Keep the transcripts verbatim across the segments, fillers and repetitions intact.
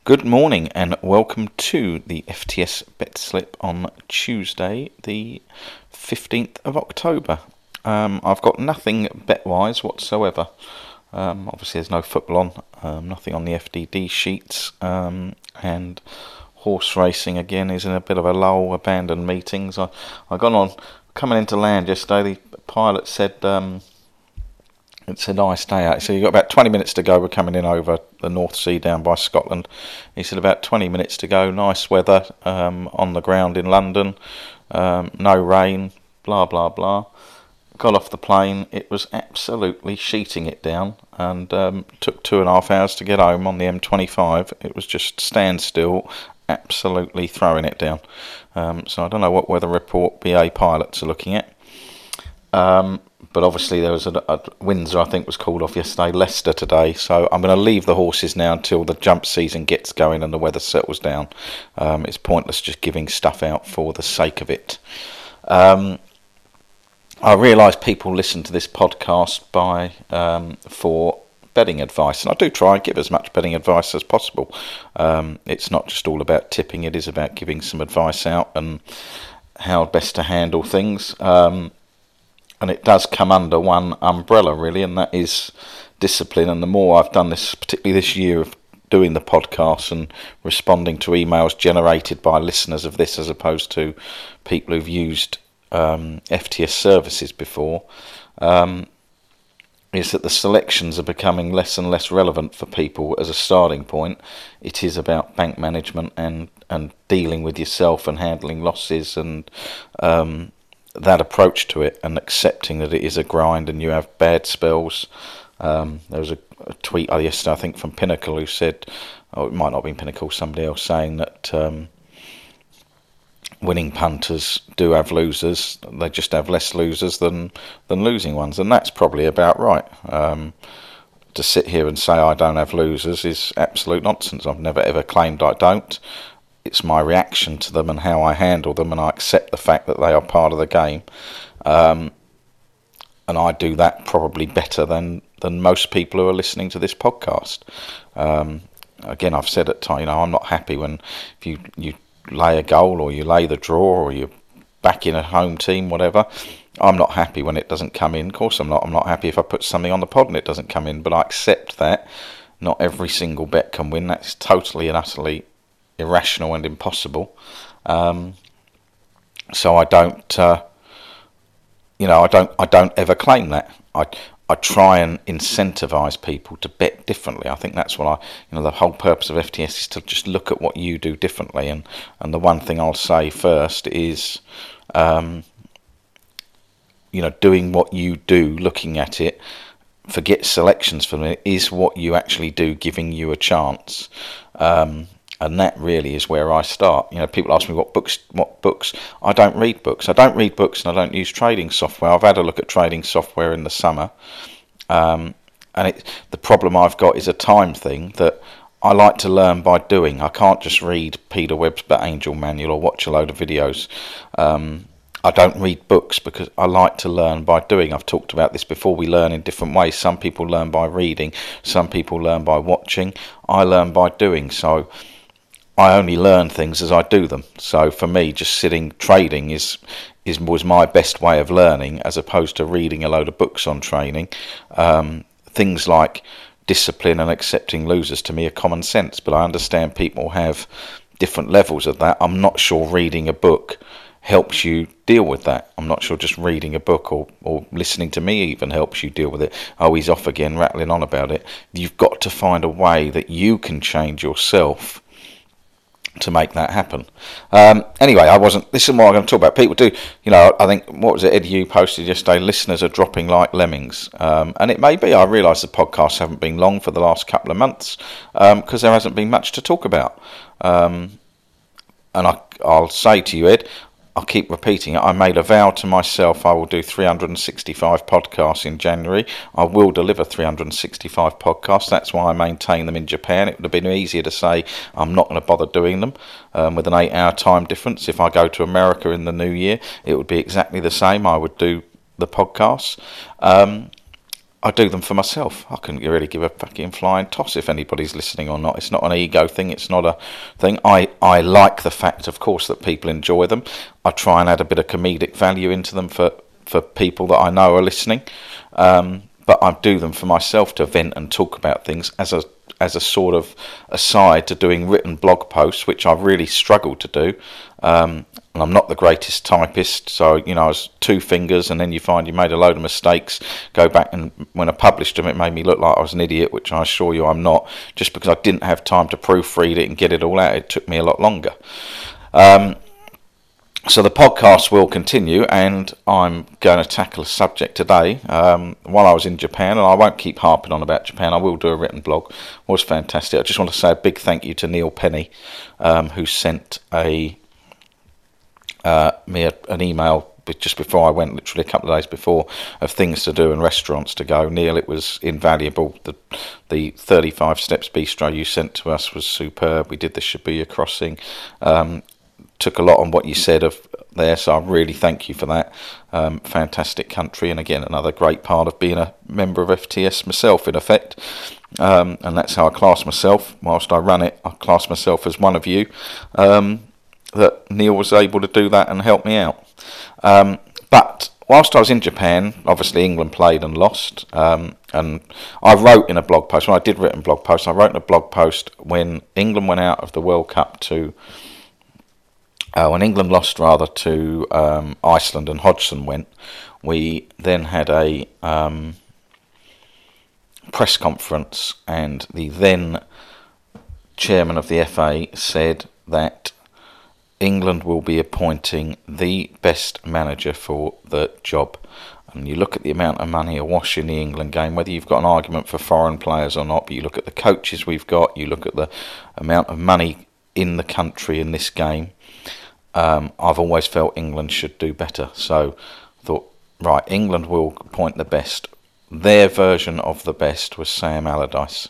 Good morning and welcome to the F T S Bet Slip on Tuesday, the fifteenth of October. Um, I've got nothing bet-wise whatsoever. Um, obviously there's no football on, um, nothing on the F D D sheets, um, and horse racing again is in a bit of a lull, abandoned meetings. I, I got on, coming into land yesterday, the pilot said... Um, It's a nice day out. So you've got about twenty minutes to go. We're coming in over the North Sea down by Scotland. He said about twenty minutes to go. Nice weather um, on the ground in London. Um, no rain. Blah, blah, blah. Got off the plane. It was absolutely sheeting it down. And um, took two and a half hours to get home on the M twenty-five. It was just standstill. Absolutely throwing it down. Um, so I don't know what weather report B A pilots are looking at. Um... But obviously there was a, a Windsor, I think, was called off yesterday. Leicester today. So I'm going to leave the horses now until the jump season gets going and the weather settles down. Um, it's pointless just giving stuff out for the sake of it. Um, I realise people listen to this podcast by um, for betting advice, and I do try and give as much betting advice as possible. Um, it's not just all about tipping; it is about giving some advice out and how best to handle things. Um, And it does come under one umbrella, really, and that is discipline. And the more I've done this, particularly this year of doing the podcast and responding to emails generated by listeners of this as opposed to people who've used um, F T S services before, um, is that the selections are becoming less and less relevant for people as a starting point. It is about bank management and, and dealing with yourself and handling losses and... Um, that approach to it and accepting that it is a grind and you have bad spells. Um, there was a, a tweet yesterday, I think, from Pinnacle who said, oh, it might not have been Pinnacle, somebody else saying that um, winning punters do have losers. They just have less losers than, than losing ones. And that's probably about right. Um, to sit here and say I don't have losers is absolute nonsense. I've never ever claimed I don't. It's my reaction to them and how I handle them, and I accept the fact that they are part of the game. Um, and I do that probably better than, than most people who are listening to this podcast. Um, again, I've said at times, you know, I'm not happy when if you, you lay a goal or you lay the draw or you back in a home team, whatever. I'm not happy when it doesn't come in. Of course I'm not. I'm not happy if I put something on the pod and it doesn't come in, but I accept that. Not every single bet can win. That's totally and utterly irrational and impossible. Um, so I don't, uh, you know, I don't, I don't ever claim that. I, I try and incentivise people to bet differently. I think that's what I, you know, the whole purpose of F T S is to just look at what you do differently. And, and the one thing I'll say first is, um, you know, doing what you do, looking at it, forget selections for me, is what you actually do giving you a chance. Um, And that really is where I start. You know, people ask me what books, what books. I don't read books. I don't read books, and I don't use trading software. I've had a look at trading software in the summer, um, and it, the problem I've got is a time thing that I like to learn by doing. I can't just read Peter Webb's Bet Angel Manual or watch a load of videos. Um, I don't read books because I like to learn by doing. I've talked about this before. We learn in different ways. Some people learn by reading. Some people learn by watching. I learn by doing. So I only learn things as I do them. So for me, just sitting trading is is was my best way of learning, as opposed to reading a load of books on training. Um, things like discipline and accepting losers to me are common sense, but I understand people have different levels of that. I'm not sure reading a book helps you deal with that. I'm not sure just reading a book or, or listening to me even helps you deal with it. Oh, he's off again, rattling on about it. You've got to find a way that you can change yourself to make that happen. Um, anyway, I wasn't. This is what I'm going to talk about. People do, you know. I think what was it? Ed Yu posted yesterday. Listeners are dropping like lemmings, um, and it may be. I realise the podcasts haven't been long for the last couple of months because um, there hasn't been much to talk about. Um, and I, I'll say to you, Ed, I'll keep repeating it. I made a vow to myself I will do three hundred sixty-five podcasts in January. I will deliver three hundred sixty-five podcasts. That's why I maintain them in Japan. It would have been easier to say I'm not going to bother doing them um, with an eight-hour time difference. If I go to America in the new year, it would be exactly the same. I would do the podcasts. Um, I do them for myself. I couldn't really give a fucking flying toss if anybody's listening or not. It's not an ego thing. It's not a thing. I, I like the fact, of course, that people enjoy them. I try and add a bit of comedic value into them for, for people that I know are listening. Um, but I do them for myself to vent and talk about things as a as a sort of aside to doing written blog posts, which I've really struggled to do. Um, and I'm not the greatest typist, so, you know, I was two fingers, and then you find you made a load of mistakes. Go back, and when I published them, it made me look like I was an idiot, which I assure you I'm not, just because I didn't have time to proofread it and get it all out. It took me a lot longer. Um, So the podcast will continue, and I'm going to tackle a subject today. Um, while I was in Japan, and I won't keep harping on about Japan, I will do a written blog. It was fantastic. I just want to say a big thank you to Neil Penny, um, who sent a uh, me a, an email just before I went, literally a couple of days before, of things to do and restaurants to go. Neil, it was invaluable. The the thirty-five Steps Bistro you sent to us was superb. We did the Shibuya crossing. Um, took a lot on what you said of there, so I really thank you for that. Um, fantastic country, and again, another great part of being a member of F T S myself, in effect. Um, and that's how I class myself. Whilst I run it, I class myself as one of you. Um, that Neil was able to do that and help me out. Um, but whilst I was in Japan, obviously England played and lost. Um, and I wrote in a blog post, when I did written blog posts, I wrote in a blog post when England went out of the World Cup to Uh, when England lost rather to um, Iceland and Hodgson went, we then had a um, press conference, and the then chairman of the F A said that England will be appointing the best manager for the job. And you look at the amount of money awash in the England game, whether you've got an argument for foreign players or not, but you look at the coaches we've got, you look at the amount of money in the country in this game. Um, I've always felt England should do better. So I thought, right, England will appoint the best. Their version of the best was Sam Allardyce.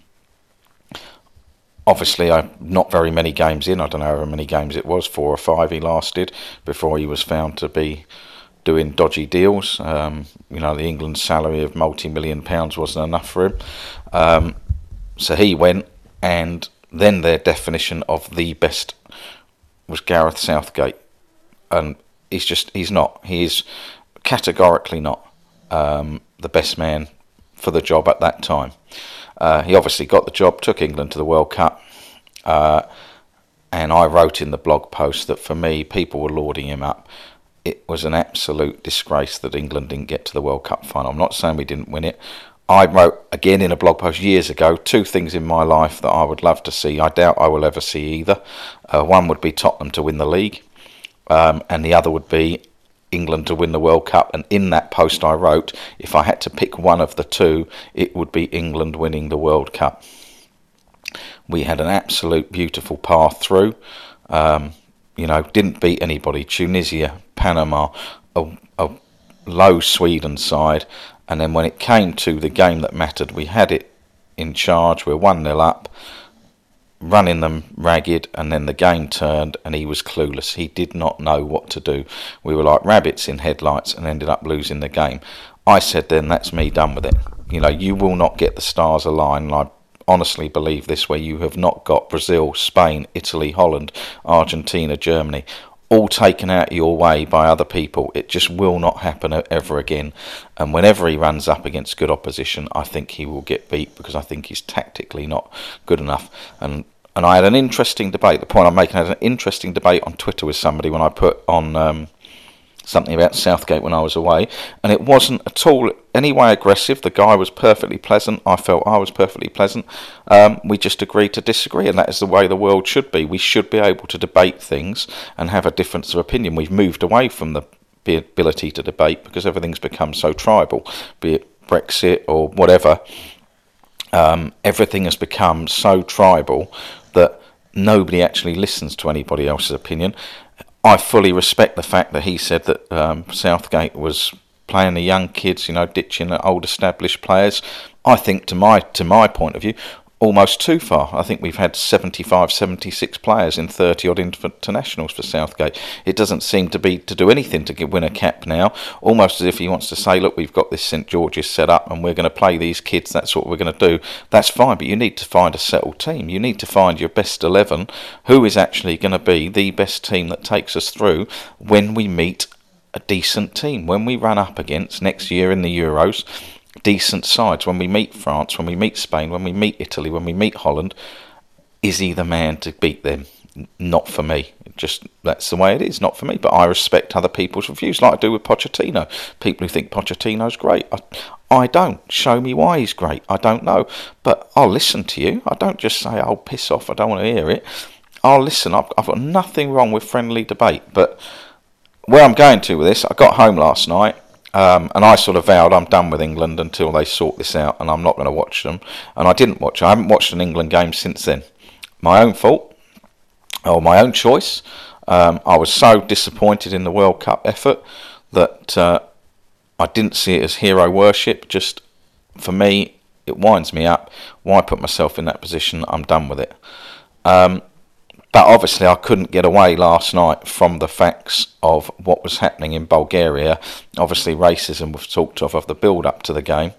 Obviously, I'm not very many games in. I don't know how many games it was, four or five he lasted before he was found to be doing dodgy deals. Um, you know, the England salary of multi-million pounds wasn't enough for him. Um, so he went, and then their definition of the best was Gareth Southgate, and he's just he's not he is categorically not um, the best man for the job at that time. Uh, he obviously got the job, took England to the World Cup, uh, and I wrote in the blog post that for me, people were lauding him up. It was an absolute disgrace that England didn't get to the World Cup final. I'm not saying we didn't win it. I wrote, again in a blog post years ago, two things in my life that I would love to see. I doubt I will ever see either. Uh, one would be Tottenham to win the league, um, and the other would be England to win the World Cup. And in that post I wrote, if I had to pick one of the two, it would be England winning the World Cup. We had an absolute beautiful path through. Um, you know, didn't beat anybody. Tunisia, Panama, a, a low Sweden side. And then when it came to the game that mattered, we had it in charge. We're one nil up, running them ragged, and then the game turned and he was clueless. He did not know what to do. We were like rabbits in headlights and ended up losing the game. I said then, that's me done with it. You know, you will not get the stars align, and I honestly believe this, where you have not got Brazil, Spain, Italy, Holland, Argentina, Germany, all taken out your way by other people. It just will not happen ever again. And whenever he runs up against good opposition, I think he will get beat, because I think he's tactically not good enough. And and I had an interesting debate. The point I'm making, I had an interesting debate on Twitter with somebody when I put on um, something about Southgate when I was away, and it wasn't at all any way aggressive. The guy was perfectly pleasant. I felt I was perfectly pleasant. Um, we just agreed to disagree, and that is the way the world should be. We should be able to debate things and have a difference of opinion. We've moved away from the ability to debate because everything's become so tribal, be it Brexit or whatever. Um, everything has become so tribal that nobody actually listens to anybody else's opinion. I fully respect the fact that he said that um, Southgate was playing the young kids, you know, ditching the old established players. I think, to my to my point of view, almost too far. I think we've had seventy-five, seventy-six players in thirty odd internationals for Southgate. It doesn't seem to be to do anything to win a cap now, almost as if he wants to say, look, we've got this St George's set up and we're going to play these kids, that's what we're going to do. That's fine, but you need to find a settled team. You need to find your best eleven, who is actually going to be the best team that takes us through when we meet a decent team, when we run up against next year in the Euros decent sides, when we meet France, when we meet Spain, when we meet Italy, when we meet Holland. Is he the man to beat them? Not for me. Just that's the way it is, not for me. But I respect other people's views, like I do with Pochettino. People who think Pochettino's great, I, I don't. Show me why he's great. I don't know, but I'll listen to you. I don't just say, "Oh, piss off, I don't want to hear it." I'll listen. I've, I've got nothing wrong with friendly debate, but where I'm going to with this, I got home last night. Um, and I sort of vowed I'm done with England until they sort this out, and I'm not going to watch them. And I didn't watch. I haven't watched an England game since then. My own fault, or my own choice. Um, I was so disappointed in the World Cup effort that uh, I didn't see it as hero worship. Just for me, it winds me up. Why put myself in that position? I'm done with it. Um, But obviously I couldn't get away last night from the facts of what was happening in Bulgaria. Obviously racism was talked of of the build-up to the game.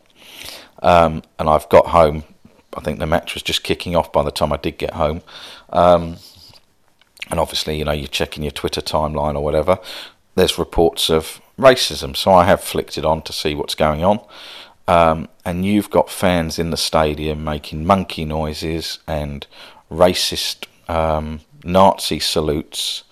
Um, and I've got home. I think the match was just kicking off by the time I did get home. Um, and obviously, you know, you're checking your Twitter timeline or whatever. There's reports of racism. So I have flicked it on to see what's going on. Um, and you've got fans in the stadium making monkey noises and racist Um, Nazi salutes,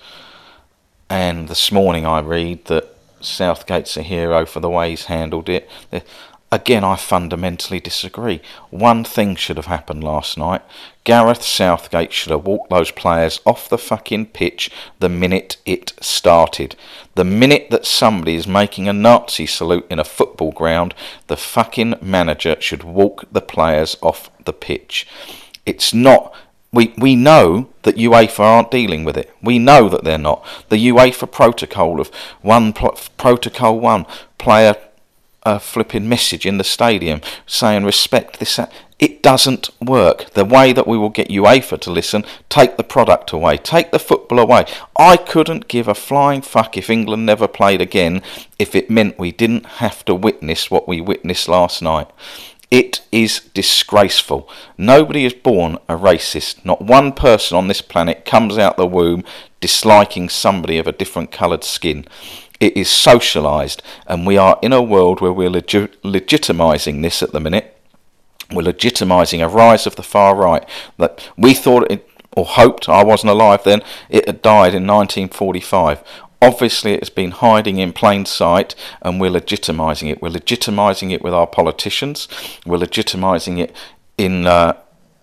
and this morning I read that Southgate's a hero for the way he's handled it. Again, I fundamentally disagree. One thing should have happened last night. Gareth Southgate should have walked those players off the fucking pitch the minute it started. The minute that somebody is making a Nazi salute in a football ground, the fucking manager should walk the players off the pitch. It's not... We we know that UEFA aren't dealing with it. We know that they're not. The UEFA protocol of one protocol one player a flipping message in the stadium saying respect this. That. It doesn't work. The way that we will get UEFA to listen, take the product away, take the football away. I couldn't give a flying fuck if England never played again if it meant we didn't have to witness what we witnessed last night. It is disgraceful. Nobody is born a racist. Not one person on this planet comes out the womb disliking somebody of a different coloured skin. It is socialised, and we are in a world where we're legi- legitimising this at the minute. We're legitimising a rise of the far right that we thought it, or hoped, I wasn't alive then, it had died in nineteen forty-five. Obviously it has been hiding in plain sight, and we're legitimising it. We're legitimising it with our politicians. We're legitimising it in uh,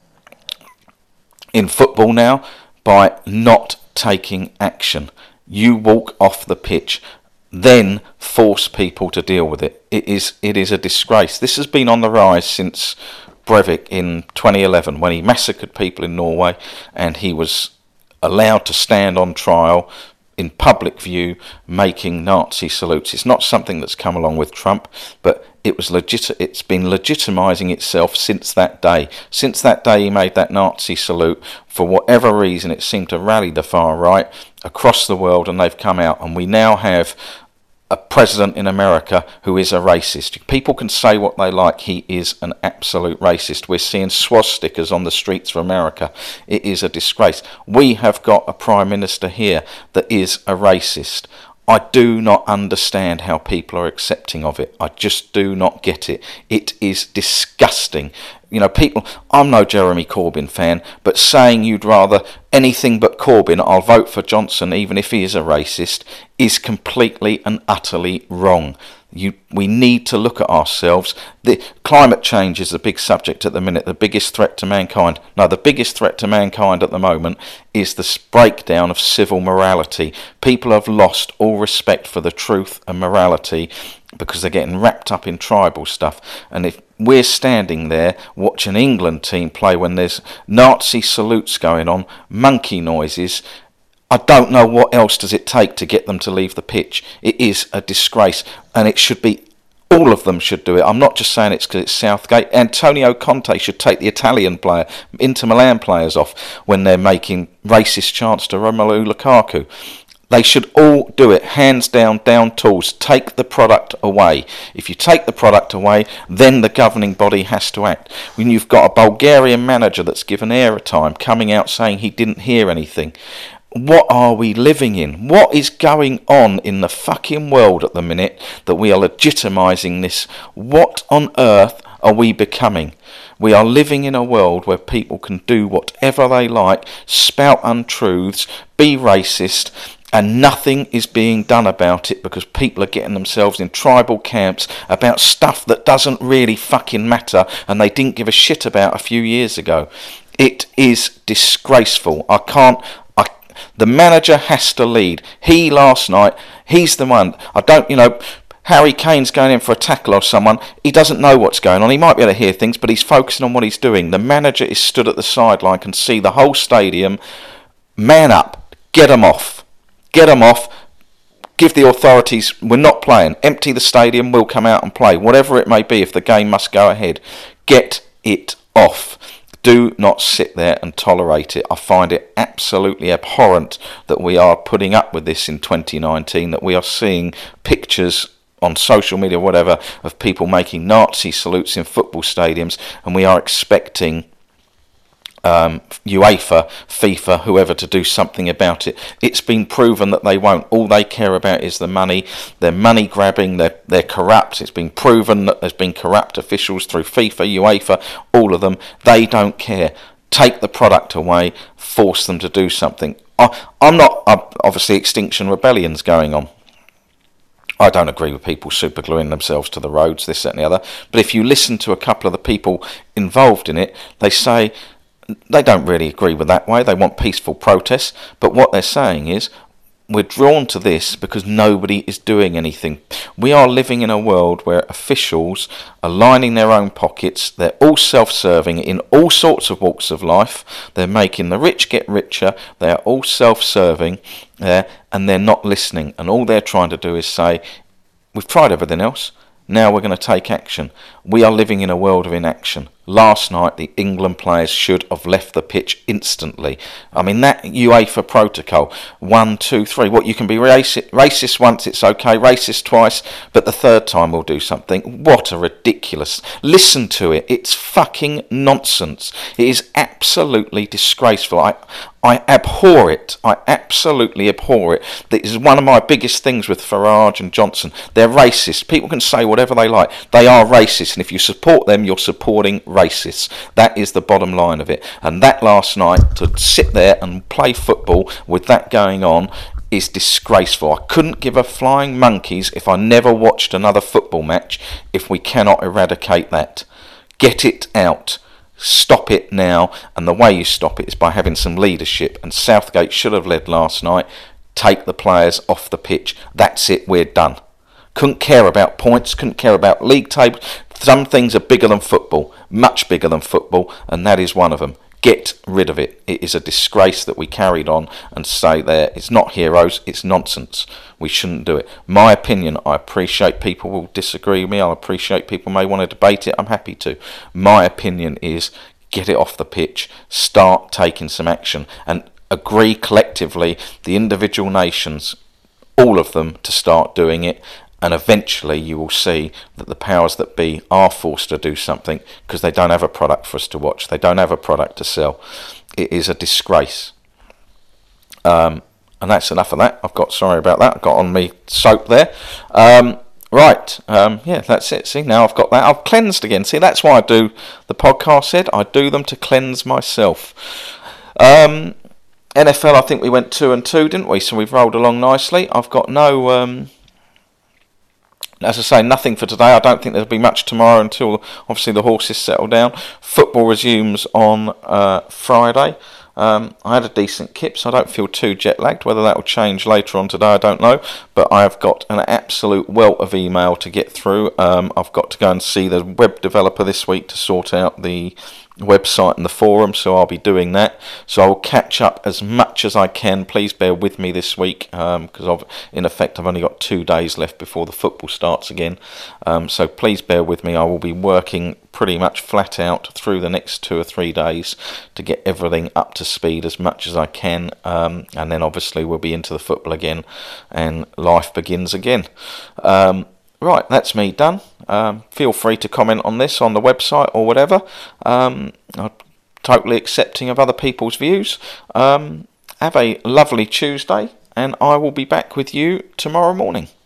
in football now by not taking action. You walk off the pitch, then force people to deal with it. It is it is a disgrace. This has been on the rise since Breivik in twenty eleven, when he massacred people in Norway, and he was allowed to stand on trial in public view making Nazi salutes. It's not something that's come along with Trump, but it was legit. It's been legitimising itself since that day. Since that day he made that Nazi salute, for whatever reason it seemed to rally the far right across the world, and they've come out, and we now have a president in America who is a racist. People can say what they like, he is an absolute racist. We're seeing swastikas on the streets of America. It is a disgrace. We have got a prime minister here that is a racist. I do not understand how people are accepting of it. I just do not get it. It is disgusting. You know, people, I'm no Jeremy Corbyn fan, but saying you'd rather anything but Corbyn, I'll vote for Johnson even if he is a racist, is completely and utterly wrong. You, we need to look at ourselves. The climate change is the big subject at the minute, the biggest threat to mankind. No, the biggest threat to mankind at the moment is the breakdown of civil morality. People have lost all respect for the truth and morality because they're getting wrapped up in tribal stuff. And if we're standing there watching an England team play when there's Nazi salutes going on, monkey noises, I don't know what else does it take to get them to leave the pitch. It is a disgrace, and it should be All of them should do it. I'm not just saying it's because it's Southgate. Antonio Conte should take the Italian player, Inter Milan players off when they're making racist chants to Romelu Lukaku. They should all do it, hands down, down tools. Take the product away. If you take the product away, then the governing body has to act. When you've got a Bulgarian manager that's given airtime coming out saying he didn't hear anything, what are we living in? What is going on in the fucking world at the minute that we are legitimising this? What on earth are we becoming? We are living in a world where people can do whatever they like, spout untruths, be racist, and nothing is being done about it because people are getting themselves in tribal camps about stuff that doesn't really fucking matter and they didn't give a shit about a few years ago. It is disgraceful. I can't... I, the manager has to lead. He last night, he's the one. I don't, you know... Harry Kane's going in for a tackle or someone. He doesn't know what's going on. He might be able to hear things, but he's focusing on what he's doing. The manager is stood at the sideline, can see the whole stadium. Man up. Get them off. Get them off. Give the authorities, we're not playing. Empty the stadium, we'll come out and play. Whatever it may be, if the game must go ahead. Get it off. Do not sit there and tolerate it. I find it absolutely abhorrent that we are putting up with this in twenty nineteen, that we are seeing pictures on social media, whatever, of people making Nazi salutes in football stadiums, and we are expecting um, UEFA, FIFA, whoever to do something about it. It's been proven that they won't. All they care about is the money. They're money grabbing, they're, they're corrupt. It's been proven that there's been corrupt officials through FIFA, UEFA, all of them. They don't care. Take the product away, force them to do something. I, I'm not, uh, obviously Extinction Rebellion's going on. I don't agree with people supergluing themselves to the roads, this, that and the other. But if you listen to a couple of the people involved in it, they say they don't really agree with that way. They want peaceful protests. But what they're saying is, we're drawn to this because nobody is doing anything. We are living in a world where officials are lining their own pockets. They're all self-serving in all sorts of walks of life. They're making the rich get richer. They're all self-serving there, and they're not listening. And all they're trying to do is say, we've tried everything else. Now we're going to take action. We are living in a world of inaction. Last night, the England players should have left the pitch instantly. I mean, that UEFA protocol, one, two, three, what, you can be racist, racist once, it's okay, racist twice, but the third time we'll do something. What a ridiculous... Listen to it. It's fucking nonsense. It is absolutely disgraceful. I, I abhor it. I absolutely abhor it. This is one of my biggest things with Farage and Johnson. They're racist. People can say whatever they like. They are racist, and if you support them, you're supporting racists. That is the bottom line of it. And that last night, to sit there and play football with that going on, is disgraceful. I couldn't give a flying monkeys if I never watched another football match if we cannot eradicate that. Get it out. Stop it now, and the way you stop it is by having some leadership, and Southgate should have led last night. Take the players off the pitch. That's it, we're done. Couldn't care about points, couldn't care about league tables. Some things are bigger than football, much bigger than football, and that is one of them. Get rid of it. It is a disgrace that we carried on and stay there. It's not heroes, it's nonsense. We shouldn't do it. My opinion, I appreciate people will disagree with me. I appreciate people may want to debate it. I'm happy to. My opinion is get it off the pitch. Start taking some action and agree collectively, the individual nations, all of them, to start doing it. And eventually you will see that the powers that be are forced to do something because they don't have a product for us to watch. They don't have a product to sell. It is a disgrace. Um, and that's enough of that. I've got, sorry about that, I've got on me soap there. Um, right, um, yeah, that's it. See, now I've got that. I've cleansed again. See, that's why I do the podcast, said. I do them to cleanse myself. Um, N F L, I think we went two and two, didn't we? So we've rolled along nicely. I've got no... Um, As I say, nothing for today. I don't think there'll be much tomorrow until obviously the horses settle down. Football resumes on uh, Friday. Um, I had a decent kip, so I don't feel too jet lagged. Whether that will change later on today, I don't know. But I have got an absolute wealth of email to get through. Um, I've got to go and see the web developer this week to sort out the website and the forum, so I'll be doing that. So I'll catch up as much as I can. Please bear with me this week, because um, I've in effect I've only got two days left before the football starts again. Um, so please bear with me. I will be working pretty much flat out through the next two or three days to get everything up to speed as much as I can, um, and then obviously we'll be into the football again and life begins again. Um, Right, that's me done. Um, feel free to comment on this on the website or whatever. Um, I'm totally accepting of other people's views. Um, have a lovely Tuesday, and I will be back with you tomorrow morning.